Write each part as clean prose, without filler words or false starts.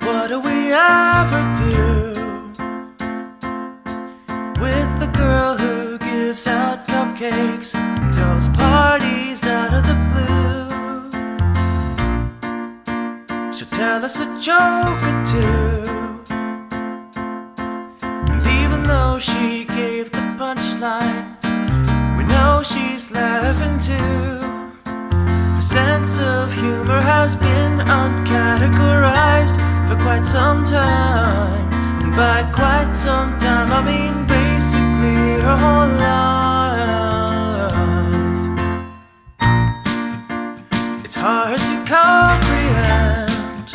What do we ever do with the girl who gives out cupcakes, throws parties out of the blue? She'll tell us a joke or two, and even though she gave the punchline, we know she's laughing too. Her sense of humor has been uncategorized for quite some time, and by quite some time I mean basically her whole life. It's hard to comprehend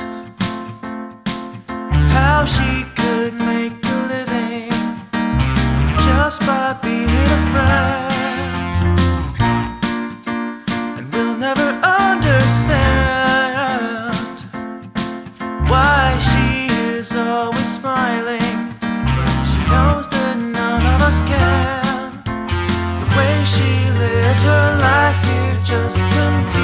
how she could make a living just by being a friend, and we'll never understand why she is always smiling when she knows that none of us can. The way she lives her life here just confuses